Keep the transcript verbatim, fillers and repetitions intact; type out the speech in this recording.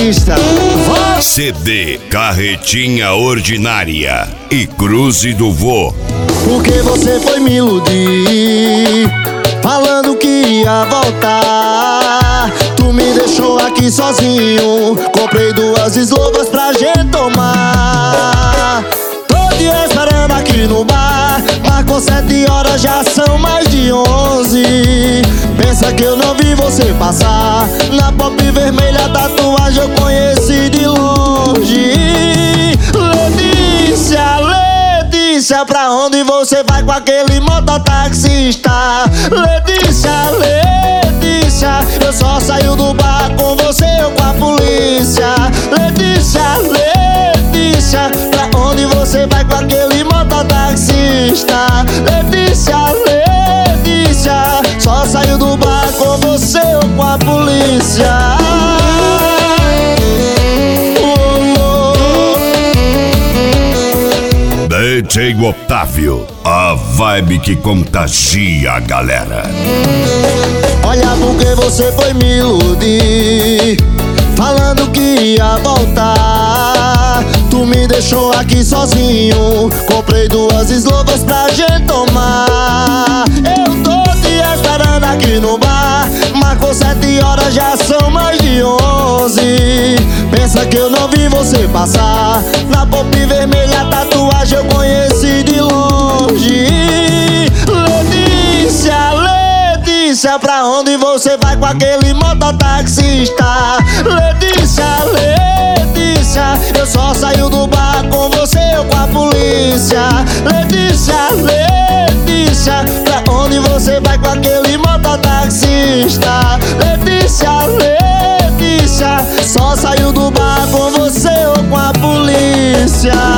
taxista. C D Carretinha Ordinária e Cruze do Vô. Porque você foi me iludir, falando que ia voltar. Tu me deixou aqui sozinho, comprei duas eslovas pra gente tomar. Tô te esperando aqui no bar, marcou sete horas, já são mais de onze. Pensa que eu não vi você passar, na pop vermelha a tatuagem eu conheci de longe. Letícia, Letícia, pra onde você vai com aquele mototaxista? Letícia, Letícia, eu só saio do bar com você ou com a polícia. Letícia, Letícia, pra onde você vai com aquele mototaxista? Letícia, Letícia, só saio do bar com você ou com a polícia. D J Otávio, a vibe que contagia a galera. Olha porque você foi me iludir, falando que ia voltar. Tu me deixou aqui sozinho, comprei duas eslovas pra gente tomar. Eu tô te esperando aqui no bar, marcou sete horas, já são mais de onze. Pensa que eu não vi você passar, na pop vermelha a tatuagem eu conheci de longe. Letícia, Letícia, pra onde você vai com aquele mototaxista? Letícia, Letícia, eu só saio do bar com você ou com a polícia. Letícia, Letícia, pra onde você vai com aquele mototaxista? Letícia, Letícia, só saio do bar com você ou com a polícia.